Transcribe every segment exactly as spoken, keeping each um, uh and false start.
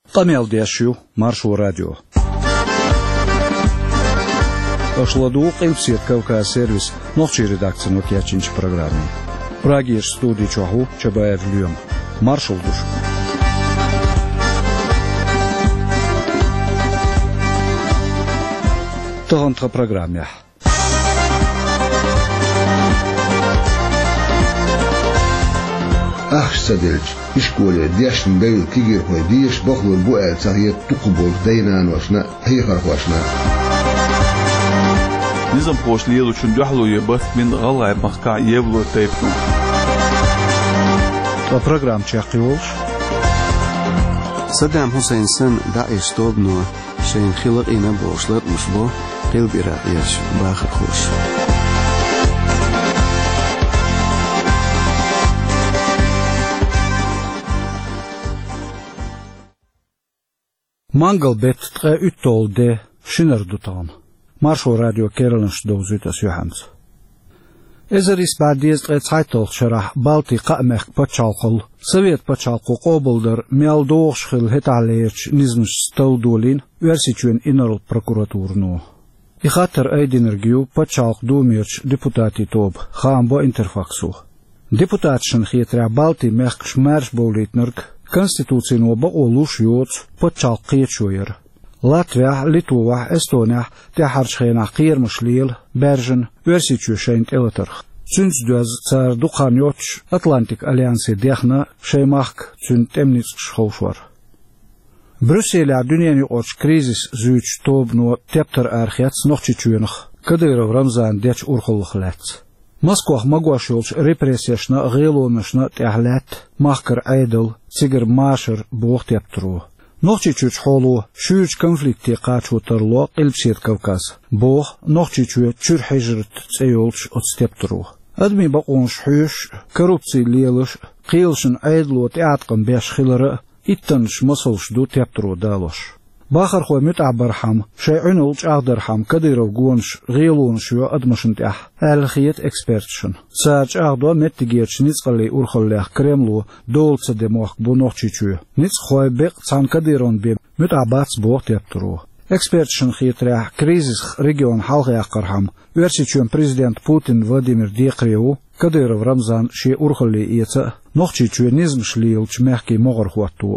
قميل ديشيو مارشو راديو Ошладу قيمسيت كوكا سيرвис نوخشي редакция нокиячинч программе. Прагиш студии чоху чабаев люем. Маршал душ. Тогонтха программе. Ах, садельч, и школе, дяшн даю кигер хой, диш бахлур буэ цахьет тукубол, дайнан вашна, хейхар вашна. نظام قوش ليلو شن دحلو يبث من غلع مقطع يبلو تيبنو. وبرنامج شاقيولش. صدام حسين سن داعش طوبنو شين خلق إنا بوشلت مشبو قلب إراقيش باخر خوش. مانجل بيت تقى اتول دي شنر دوتان. مارشو راديو كيرلنش دوزيتاس يوحانس. إذا بعديز تقى تايتل شرح بالتي قامخ باتشالقل سويت باتشالقو قوبلدر ميال دوغشخل هتعليش نزمش ستودولين ويرسيتشوين إنرل بروكوراتور نو. يخاطر أيدينرجيو باتشالق دوميرش ديبوتاتي توب خام بو انترفاكسو. ديبوتاتشن خيترع بالتي مخ شمارش بوليتنرك Конституцийного баолуш йоц почал қиечуер. Латвия, Литва, Эстония, тяхарчхена қирмышлил, Бержен, версичушейнт элатерх. Цюнц дуаз цар дукан йоч Атлантик альянсы дехна шеймахк цюнт эмницк шхоушвар. Брюсселя дюнени оч кризис зюч тобну тептер архец нохчичуенх. Кадыров Рамзан деч урхуллых лец. Москва магуашулч репрессияшна гылонышна тяхлет махкар айдл цигер машер бог тептру. Нохчичуч холу шуч конфликти качутарло эльпсет Кавказ. Бог нохчичу чур хижрт цеюлч от стептру. Адми баконш хуш коррупции лелыш кылшын айдло тяткан беш хилары иттанш масылш ду тептру далош. باخر خو متعبر حم شيعون ولج اقدر حم كديرو غونش غيلون شو ادمشنت اح الخيت اكسبرتشن ساج اقدو متجيرش نيصقلي اورخلخ كريملو دولص دموخ بونوخچيچو نيص خوي بق صان كديرون بي متعباتس بوخت يبترو اكسبرتشن خيترا كريزيس ريجيون حلقه يقرحم ورسيچون بريزيدنت بوتين فلاديمير ديقريو كديرو رمضان شي اورخلي يتا نوخچيچو نيزمشليلچ مخكي موغر خواتو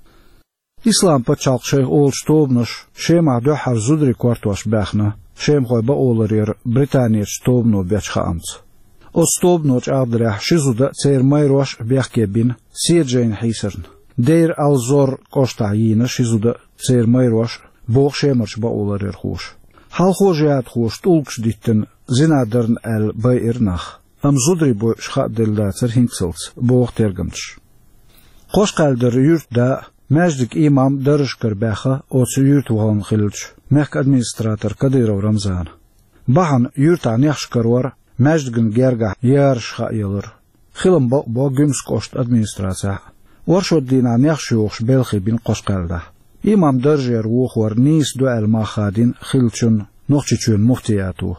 إسلام بتشالق شيء أول شتوبنش شيء مع دوحر زودري كوارتواش باخنا شيء خوي بأولرير بريطانيا شتوبنو بيتشخا أمس أو شتوبنوش أقدرح شزودا تير مايروش بيحكي بين سيرجين حيسرن دير ألزور كوشتعينا شزودا تير مايروش بوغ شيمرش بأولرير خوش حال خوجيات خوش تولكش ديتن زنادرن ال بايرناخ أم زودري بو شخا دلداتر هنتسلت بوغ ترجمتش قوش قالدر يورت دا مجدك إمام درش كرباخة أو سيوت وغان خلج مخك أدمنستراتر كديرو رمزان بحن يورتا نيخش كرور مجدكن جرجع يارش خايلر خلم بق بق جمس كوشت أدمنستراتر ورشو دينا نيخش يوخش بلخي بين قوش قلده إمام درجير وخور نيس دو الماخادين خلچون نوخچيچون مفتياتو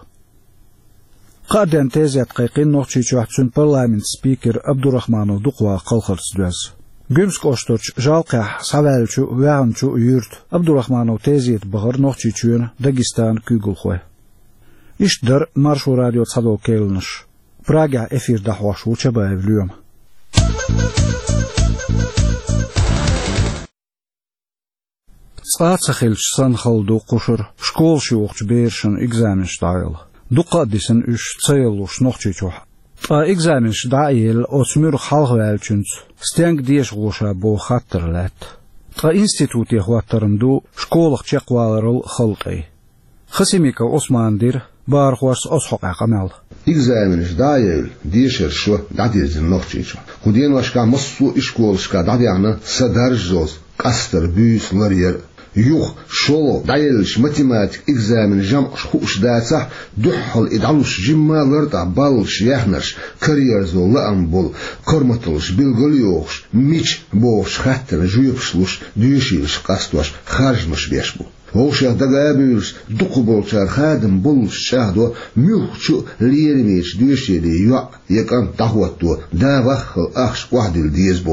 قادن تيزيات قيقين نوخچيچو حتسون برلامنت سبيكر عبدالرحمانو دقوا قلخرس دوز Gümsk ostoç jalqa savalchu vağanchu yurt Abdurrahmanov teziyet bağır noqchichun Dagestan kugulxoy. İşdir Marshu radio tsado kelnish. Praga efirda hoşu çabayevlüyüm. Tsatsakhilch san khaldu qushur shkolshi oqch bershin examen style. Duqadisin üç tsaylush noqchichuh. تا إكزامنش دايل أو سمير خالق والچنس ستنگ ديش غوشا بو خاطرلات تا إنستيتوتي خواترندو شكولق چقوالرل خلقي خسيميكا عثمان دير بارخواس أصحق عقمال إكزامنش دايل ديشر شو داديزن نوخچيچو خودين واشكا مصو إشكولشكا داديانا سدرجوز قستر بيس لرير يوخ شولو دايلش ماتيماتيك إكزامن جام خوش داتا دحل إدعلوش جمع لرطع بالش يحنش كاريرزو لأنبول كرمتلش بالغليوخش ميش بوش خاتر جويبشلوش ديوشيلش قاستوش خارجمش بيشبو ووشا دقابيلش دقبولشار خادم بولش شاهدو ميوخشو ليرميش ديوشيلي يوع يكان تحواتو دا وخل أخش وحدل ديز بوخر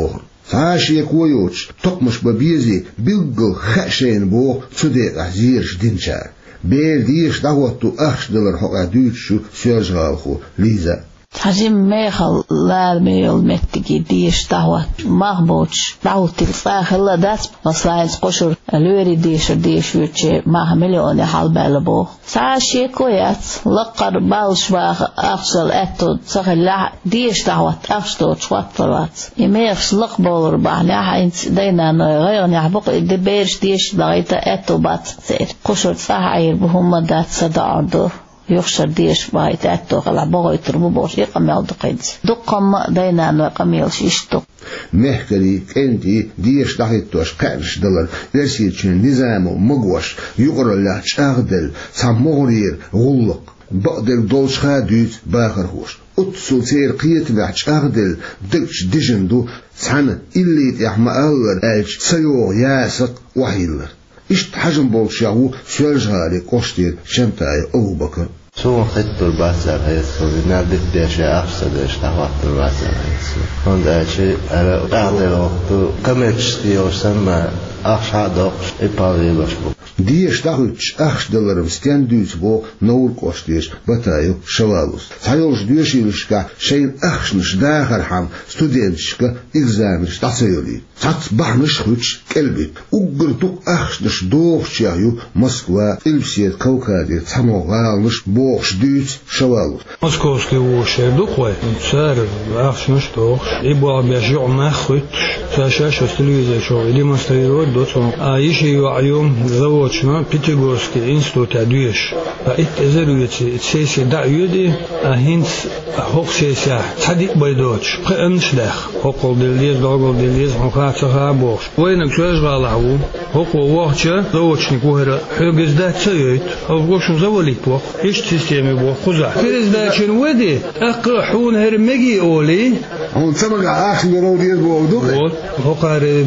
عاشي كويوش تقمش ببيزي بيلقل خشين بو صديق عزيرش دينشار بير ديش دعوتو أخش دلر حقا دوتشو سيرجغالخو ليزا حجم ميخل لالميل متكي ديش دعوت مهبوش دعوت الفاخلة داس مصلاينس قشر الوري ديش ديش ويتشي ماه مليون حال بالبو ساشي كويات لقر بالش باخ أفصل أتو تسخل ديش دعوت أفصل تشواتلات يميخش لقبول رباحنا حينت دينا غير يحبق دبيرش ديش دغيتا أتو بات سير قشر تفاعير بهم دات صداردو يخشر ديش بايت أتو غلا بغو يتربو بوش يقميل دقيد دقم دينا نقميل شيشتو مهكري كنتي ديش دحيتوش كارش دلر يرسيتشن نظامو مقوش يقر الله تشاغدل سامورير غلق بقدر دولش خادوت باخر خوش اتسو سير قيت بحش اغدل دكش ديجندو سحنا اللي يحمى أغر ألش سيو ياسق وحيلر اشت حجم بولشاهو سيرجهالي قشتير شمتاي أبو بكر سو خدت الباسر هيسو نادت ديش أفسد ديش تحوات الباسر هيسو هند أشي على أغدل وقتو كمتش ديوش سمع أخش عدوش إبالي بشبو ديش تاخدش أخش دلر بستيان دوس بو نور قشتيش بتايو شوالوس سايوش ديوشيلشكا شين أخشنش داخر حام ستودنتشكا إكزامنش تاسيولي سات بحنش خدش كلبي أقرتوك أخشنش دوخش ياهيو موسكوا إلبسيت كوكادي تسمو غالنش بوخش دوس شوالوس موسكوسكي وشير دوخوي سار أخشنش دوخش إبوا بيجيع ما خدش ساشاش وستلويزي شو إلي مستويرود دوتون آيشي يوم زوجنا بيتيغورسكي إنستوت أدويش فإت إزرويتي إتسيسي دعيودي أهينس هوك سيسيا تحديق بيدوش قئنش داخ هوكول ديليز دوغول ديليز هوكاتسها بوش وينك شويش غالعو هوكول ووحشا زوجني كوهر حوغز دا تسيويت أو بوشن زوليك بوخ إيش سيستيمي بوخ خزع كريز داكشن ودي أقرحون هرمجي أولي هون سمع آخر روديز بوخ دوخي هوكار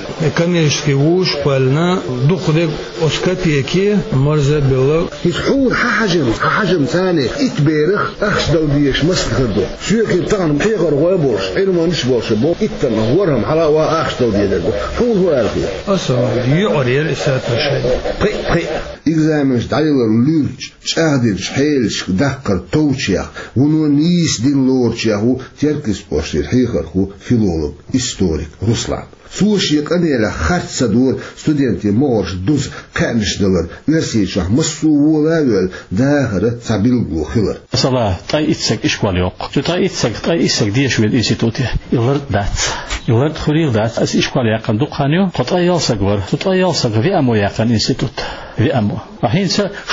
كميشكي ووش قالنا دوخ ديك أسكتيكي مرزا بلو يسحور حجم حجم ثاني إتبيرخ أخش دوديش مستخدو شو يكي بتاعن بحيقر ويبوش إنه ما نشبوش بو إتن هورهم حلا وأخش دوديش حول هو الخير أصلا يعرير إساتة شيء قي قي إكزامنش دايلر لورج شاهدش حيلش دكر توشيخ ونو نيس دين لورشيخو تركز بوش الحيقر هو فيلولوج إستوريك روسلان سوشيك أنيلا خارج صدور ستودنتي مورش دوز كانش دلر ورسيشة مسوو لاول داخل سابيلغو خلر صلاة طاي إتسك إشكوال يوق طاي إتسك طاي إتسك ديش ويل إنستيتوتي يلرد دات يلرد خليل دات أس إشكوال يقن دوقانيو قطاي يلسك ور قطاي يلسك في أمو يقن إنستيتوت في أمو وحين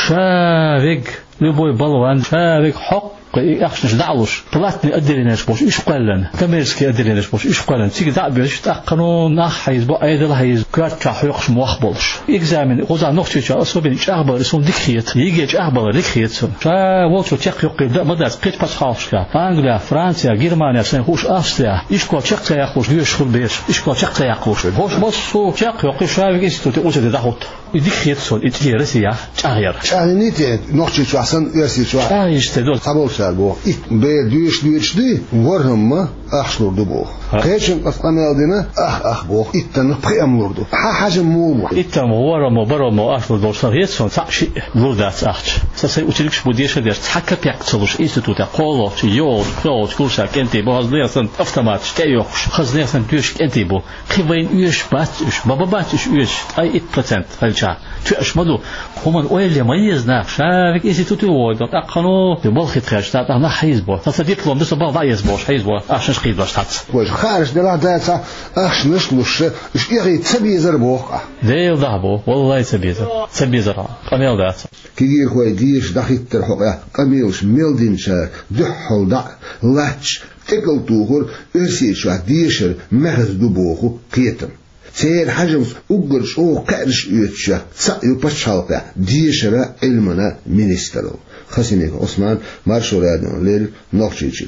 شاوك لبوي بلوان شاوك حق أخشنش دعوش طلعتني أدريناش بوش إيش قالن كميرسكي أدريناش بوش إيش قالن تيجي دع بيش تقنون نحيز بو أيدل هيز كرات كحيقش موخبولش إكزامن غزا نقطة شو أصوبين إيش أخبار اسمه ديكريت يجي إيش أخبار ديكريت شا وقتو تيق يقي ده مدرس قيت بس خالشكا أنجليا فرنسا جرمانيا سنخوش أستراليا إيش قال تيق تياقوش ليش خل بيش إيش قال تيق تياقوش هوش مصو تيق يقي شايف إنستيتوت أوزة دهوت ديكريت سون إتجي رسيا تغير شاهنيتي نقطة شو أحسن يرسي شو إيش تدل قبول سالبو بيدوش دوش دي ورهم ما أخشلور دبو كيشن أفقنا دينا أخ أخ بو إتنا بقيم لوردو حاجة مو إتنا ورم برم أخشلور دوشنا يسون تعشي لوردات أخش سأسي أتريكش بوديش دير تحكى بيكتلوش إنستيتوت قولو يول كلوش كلشاك أنتي بو هزليا سن أفتمات كيوخش خزليا سن دوش أنتي بو خيبين يوش باتش بابا باتش يوش أي إت برسنت هالشا تأش مدو هما أول يميزنا شافك إنستيتوت وودو أقنو ببالخي تخش تاع أنا حيزبو تصديق لهم بس بعض عيزبوش حيزبو عشان شقيد باش تحت واش خارج دلا داتا اخش نشلوش اش يغي تسبي زربوق ديل ذهبو والله تسبي تسبي زرا قميل دات كيغير خوي ديش دخيت ترحق قميلش ميلدينشا دحول دا لاتش تكل توغر ارسيش ديشر مغز دبوخو قيتم سير حجمس أقرش أو قرش يتشا سأيو بشالقا ديشرا علمنا منسترو خسينيك عثمان مارشو راديون ليل نوخشيشي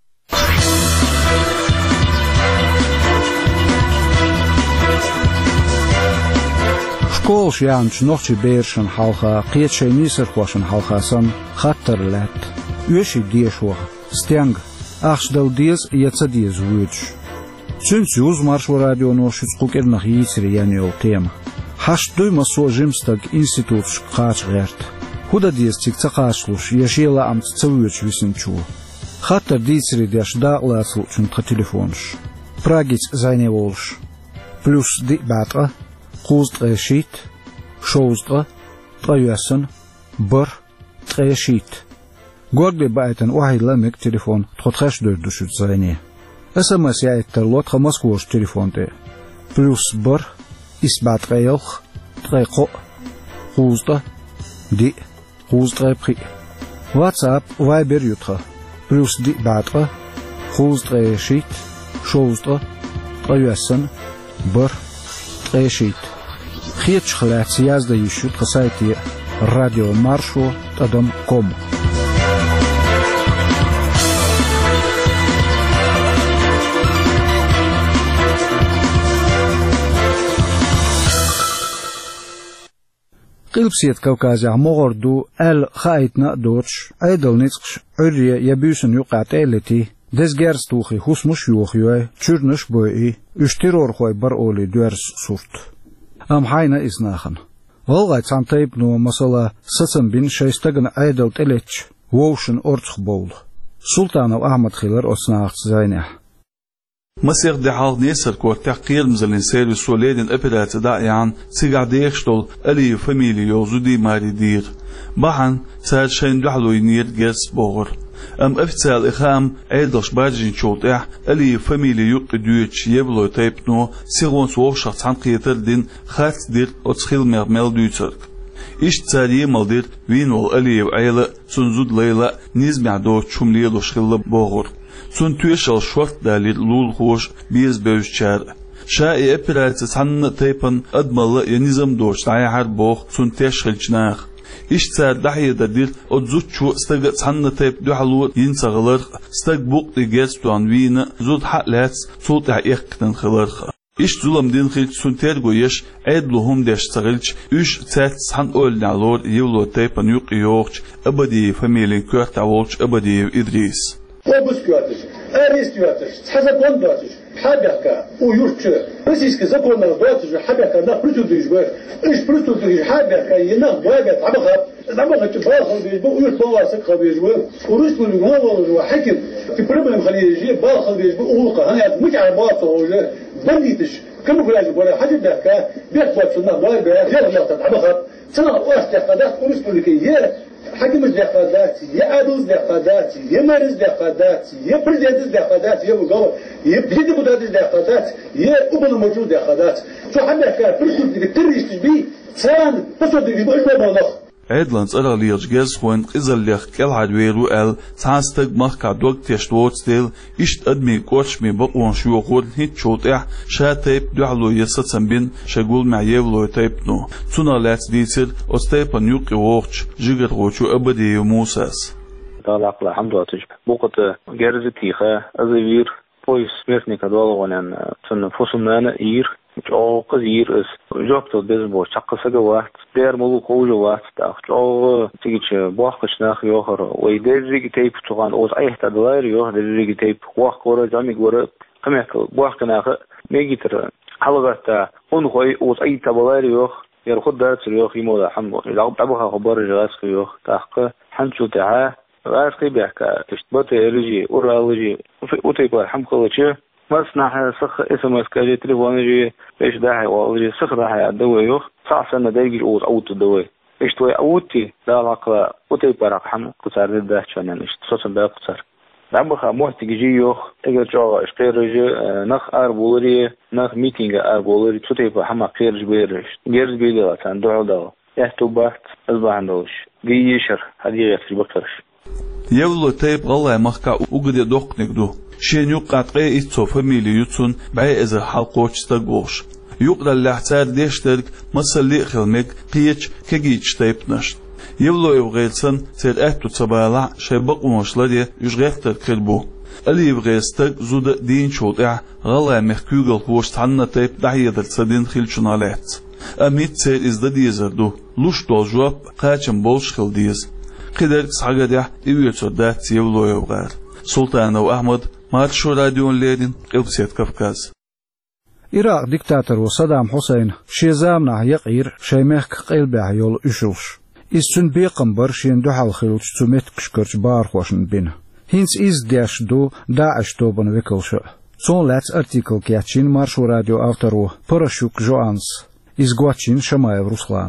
شكولش يانش نوخشي بيرشن حالخا قيتشي نيسر خوشن حالخا سن خطر لات يوشي ديشوها ستيانغ أخش دو ديز يتسا ديز ويتش Цюнцюз маршо радио ношиц кукернах яйцери яниол тема. Хаштуй масо жимстаг институт шкач герт. Худа диес цикцакашлуш яшела амц цавуч висенчу. Хаттар дийцери дяш да лацл чунтха телефонш. Прагиц зайне волш. Плюс ди батра, куст решит, шоустра, троясен, бар, трешит. Горгле байтен уахид ламек телефон, тхотхаш дөрдүшүт зайне. СМС яйттер лотха Москвош телефонте. Плюс бар, исбат рейлх, треко, кузда, ди, куздра при. WhatsApp, Viber ютха. Плюс ди батра, куздра шит, шоустра, троясен, бар, трешит. Хич хлац язда ищут на сайте радио маршо точка ком. قلبسيت كوكازا مغردو ال خايتنا دوتش ايدل نيتش عرية يبيسن يقعت ايلتي دزگرس توخي خسمش يوخيوه چرنش بوئي اشترور خوي بر اولي دوارس صورت ام حينا اسناخن والغايت سانتايب نو مسألة ستن بين شايستغن ايدل تلتش ووشن ارتخ بول سلطان و احمد خيلر اصناخ زينح مسير دي حال نيسر كور تحقير مزلين سيرو سوليدن ابرات داعيان سيقع ديخشتول الي فاميلي يوزو دي ماري دير باحن سار شين دحلو ينير جرس بوغر ام افتسال اخام ايدلش باجين شوط اح الي فاميلي يوق دويتش يبلو تايبنو سيغون سوغ شخص عن قيتر دين خات دير اتسخيل مغمال دويترك إيش تاري مالدير وينول الي وعيلة سنزود ليلة نيزمع دو تشومليلو شخيل بوغر سون تويشل شورت دالير لول خوش بيز بوشچار شاي ابرات سن تيبن ادمل ينظم دوش تاي هر بوخ سون تشخلچناخ ايش تار دحيه ددير ادزوچو استغ سن تيب دحلو ينصغلر استغ بوق ديگستوان وين زود حلات صوت يقتن خلر ايش ظلم دين خيل سون ترگويش ادلهم دش صغلچ üç سات سن اولنالور يولو تيبن يق يوخ ابدي فاميلي كورت اولچ ابدي ادريس Obus götür, Eris götür, Hazakon götür, Habaka, Uyurtçu, Rusiski zakonları götür, Habaka, da prütüldüğüz gör, iş prütüldüğüz Habaka, yine muhabbet, Habaka, Habaka ki bağlı bir bu uyurt bağlısı kabir bu, Urus bunu ne olur bu hakim, ki problem khalici bağlı bir bu ulqa, hani mükemmel bağlı olacak, banditiş, kim bu lazım böyle hadi dakika, bir tutsuna var be, yalnız Habaka, sana o istikadat Urus bunu ki yer حكم الدقادات يا عدوز دقادات يا مارس دقادات يا برزيد دقادات يا مقاوم يا بيد بدات دقادات يا ابن موجود دقادات شو حنا كان فرصه تريش تبي سان تصدق يبقى الموضوع Edlands araliyaj gezhoin qizalliq kelhad weru el tsaastag marka dog teshtotstel isht admi kochmi baqon shuqod hit chotah shatayb duhlo yasatsam bin shagul ma'yevlo taypno tsuna lats disir ostaypan yuqi woqch jigar rochu abadi musas talaqla hamdotij buqat gerzitiha azivir pois smертника долгонан tsuna fosumana ir جو قزير اس جوبتو بيزبو شقسه وقت دير مولو قوجو وقت تاخ جو تيجي بوخش ناخ يوخر ويدريغي تيب توغان اوز ايحتا دلاير يوخ دريغي تيب وخ كورا جامي غورا كميك بوخ ناخ ميغيتر حلقه اون خوي اوز ايتا بلاير يوخ ير خد دارت يوخ يمودا حمو لا طبخه خبر جاس يوخ تاخ حنشو تاع غاسقي بيحكا تشبط ريجي اورالوجي وتيبا حمقلتشي مصنع سخ اسم اسكالي تليفونجي ايش داعي والله سخ داعي الدواء يوخ صح سنه دايجي اوت اوت الدواء ايش توي اوتي لا علاقه اوتي برق حم قصار ده شنو ايش صوص بقى قصار دعم خا محتاجي يوخ اجل جو اشتري نخ اربولري نخ ميتينغ اربولري توتي بحما خيرج بيرش غير بيلا صندوق ده يحتوبات اصبحندوش جيشر هذه يسري بكرش يولو تيب والله مخكا وقد يدق نقدو شين يقعد قي إتسو فاميلي يتسون بعي إذا حلقوش تقوش يقدر اللحتار ديشترك مصل لي خلمك قيتش كجيتش تيبنشت يولو يبغيلسن سير اهتو تبالع شيبق ومشلدي يشغيفتر كربو اللي يبغيستك زود دين شوطع غلا مخكوغل هوش تحنا تيب دحية درسدين خلشنالات أميت سير إزدا ديزردو لوش دول جواب قاچم بولش خل ديز قدرك سحقا ديح إيويتو دات يولو يبغير سلطان و أحمد Маршо радион Ледин, Элбсет Кавказ. Irak diktatörü Saddam Hussein şezamna yaqir şeymek qilbah yol üşüş. İsün beqambar şen duhal xilç sumet kışkırç bar xoşun bin. Hins iz dash do Daesh toban vekelşe. Son lats artikel kyaçin Marşo radio avtoru Parashuk Joans izgwaçin Şamayev Ruslan.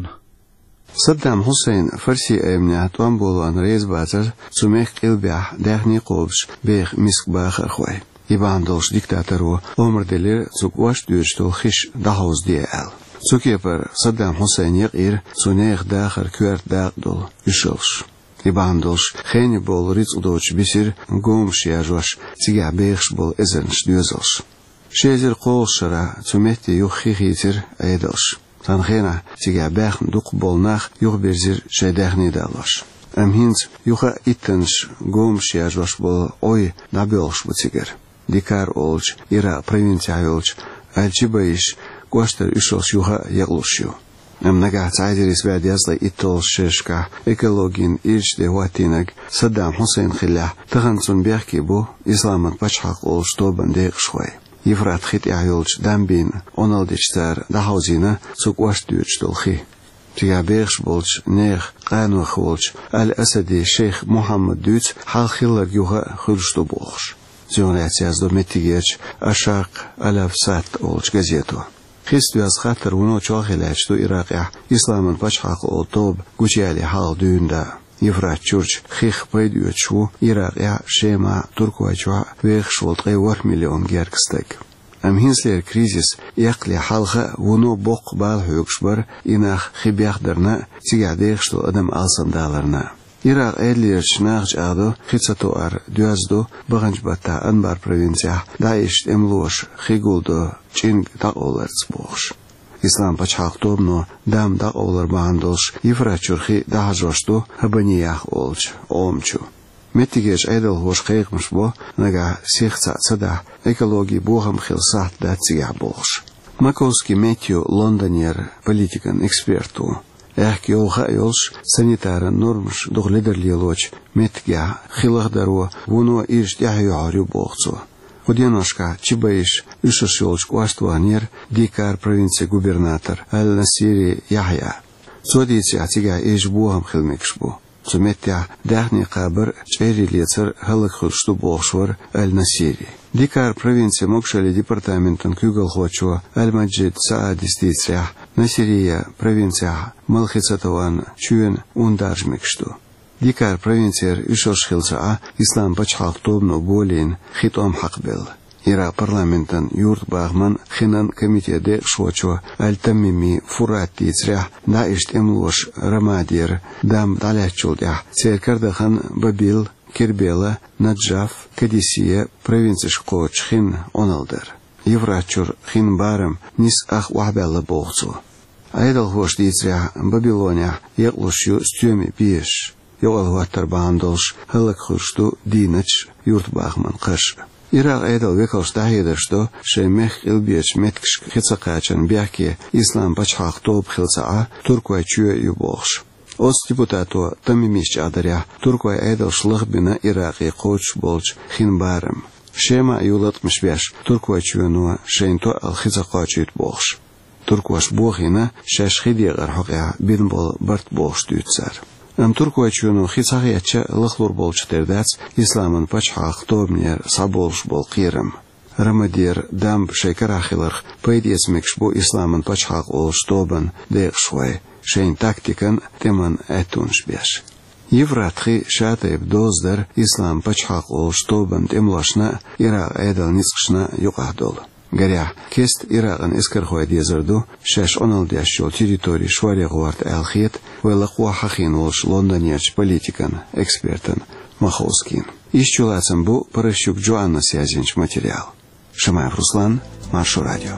Saddam Hussein Farsi emniyat wan bolan reis bazar sumek qilbah dahni qolş beq misk baxar xoy. Ivandolş diktatörü omrdeler zukwaş düstol xiş dahoz diel. Zukeper Saddam Hussein yaqir suneyx daxar küert daqdol üşolş. Ivandolş xeni bol ritz udoç bisir gomş yajwaş siga bex bol ezerniş düzolş. Şezer qolşara sumehti yuxixitir aydelş. Tanxena siga bex duq bolnax yuq berzir şedahni dalwaş. Amhins yuxa ittenş gomş yajwaş bol oy nabelş butiger. Dikar olç, ira provinciya olç, alçibayiş, guaştar üşolş yuha yaqluşyu. Amnaga tsaydiris vadiyazla ittol şeşka, ekologin irçde huatinag, Saddam Hussein xillah, tığansun berki bu, İslamın paçhaq olç toban deqşvay. Yifrat xit ayolç dambin, onaldiçtar, dahozina, suqwaş düç dolxi. Tiga beqş bolç, nex, qanuq olç, al-Asadi Şeyh Muhammed düç, hal xillag yuha xulştu bolx. Zionetsiyazdo metigerç, aşaq, alafsat olç gazeto. Xistuyaz xatar uno çoğhilaçtu Irak'a, İslamın paçhaq ol tob, guciyali hal düğünda. Yifrat çurç, xix paydüyöçu, Irak'a, şema, Turkuaçua, veğşvoltqay var milyon gerkistek. Amhinsler krizis, yaqli halqa uno boq bal hökşbar, inaq xibiyaqdarna, sigadeğştu adam alsandalarna. Irak edliyerç nağç ağdı, xitsatuar düazdu, bağınçbata anbar provinciya, Daesh emloş, xiguldu, çing dağolarız boğuş. İslam paçhaq tobnu, dam dağolar bağındolş, ifraçurxi dağajoştu, habaniyaq olç, omçu. Mettigeç edel hoş qeyqmış bu, naga sixtsada, ekologi boğam xilsat datsiya boğuş. Makovski Metью Londonier, politikan ekspertu, Ehk yolga yolş sanitaren normş doğliderliloç metga xilagdaru vuno irş yahyu boğzu. Udenoşka Çibayiş üşüş yolç quastvanir Dikar provinsi gubernator Al-Nasiri Yahya. Sodisi atiga ej buğam xilmekş bu. Sumetya dahni qabr çeyriliyetir halık xulştu boğşvar Al-Nasiri. Dikar provinsi Mokşali departamentin kügel xoçu Al-Majid Saadistiya Nasiriya provinsiya Malxisatovan çüyen undarjmekştu. Dikar provinsiyer üşoş xilsa İslam paçhaq tobnu bolin xitom haqbel. Ira parlamentin yurt bağman xinan komitede şoçu Al-Tamimi Furat ditsrah Daesh emloş Ramadir dam dalaçulda serkardaxan Babil Kerbela Najaf Kadisiye provinsiş qoç xin onaldır. Yevraçur xin barım nis ah wahbella boğzu. Aydal hoş ditsrah Babilonia yaqluşu stümi biş. Yoğal vatar bağındolş halık xurştu dinaç yurt bağman qış. Irak aydal vekalş dahiyediştu şeymeh ilbiyeç metkş xitsaqaçan biyaki İslam paçhaq tob xilsa'a Turkuay çüye yuboğş. Os deputato tamimiş adarya Turkuay aydal şlıq bina Iraqi qoç bolç xin barım. Şema yulatmış beş Turkuay çüyenu şeynto al xitsaqaçı boğş. Turkuaş boğina şaşxidiğar hoqya bin bol bart boğş dütsar. Am Turkuay çüyenu xitsaqiyatça lıqlur bolç terdats İslamın paçhaq tobner sabolş bol qirim. Ramadir damb şeker axilar paydiyesmekş bu İslamın paçhaq olş toban deqşvay. Şeyin taktikan teman etunş beş. Yevratxi şatayb dozdar İslam paçhaq olş toban temlaşna Irak aydal nisqşna yuqahdol. Garya kest Irak'ın eskarxoy dezardu şaş onaldı yaşyol teritori şvarya guart alxiyet ve laqwa haxin olş Londoniyarç politikan ekspertin Makhovskin. İşçulatsın bu Parashuk Joanna syazinç material. Şamayev Ruslan, Marşo Radio.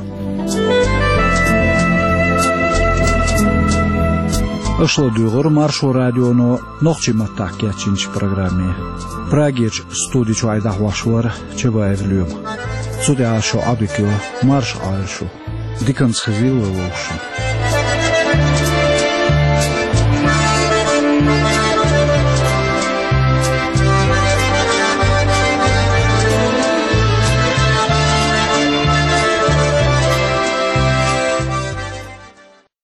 Ошла дүйгөр Маршо радиону нохчиматтак кячинч программе. Прагеч студичу айдахвашвар чебаевлюм. Судя ашо абикю марш айшу. Диканс хвилла лошин.